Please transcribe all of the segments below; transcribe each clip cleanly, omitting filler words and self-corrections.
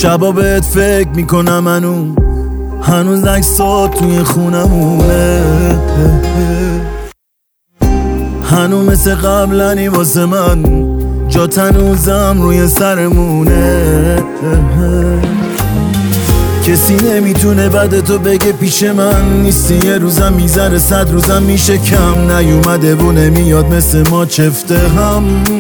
شبا بهت فکر میکنم هنوز عکسات توی خونمونه، هنوز مثل قبلنی واسه من، جات هنوزم روی سرمونه. کسی نمیتونه بعد تو بگه پیش من نیستی، یه روزم میذاره 100 روزم میشه کم، نیومده و نمیاد مثل ما چفته هم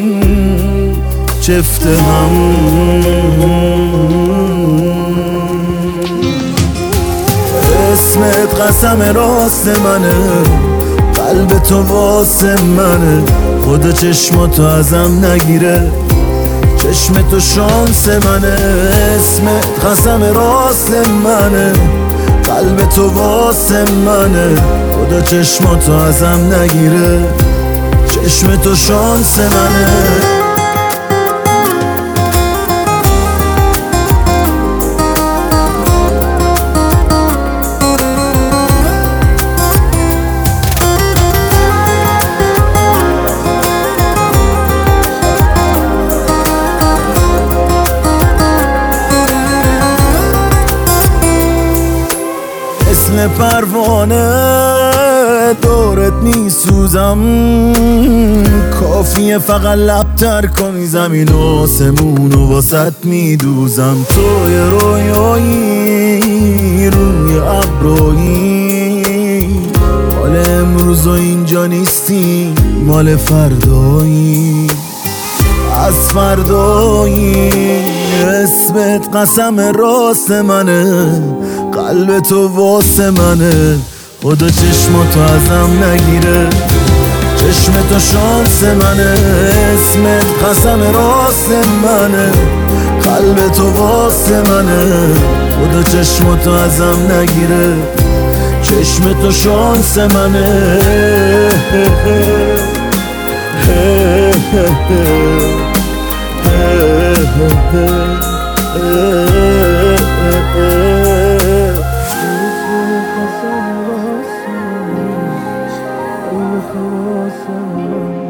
اسمت قسم راست منه، قلب تو واسه منه، خدا چشماتو ازم نگیره، چشم تو شانس منه. اسمت قسم راست منه، قلب تو واسه منه، خدا چشماتو ازم نگیره، چشم تو شانس منه. مثل پروانه دورت میسوزم، کافیه فقط لبتر کنی زمین و آسمونو واسط میدوزم. تو یه رویایی روی ابرویی، مال امروز و اینجا نیستی، مال فردایی از فردایی. اسمت قسم راست منه، قلب تو واسه منه، خدا چشماتو ازم نگیره، چشم تو شانس منه. اسمت قسم راست منه، قلب تو واسه منه، خدا چشماتو ازم نگیره، چشم تو شانس منه. Sen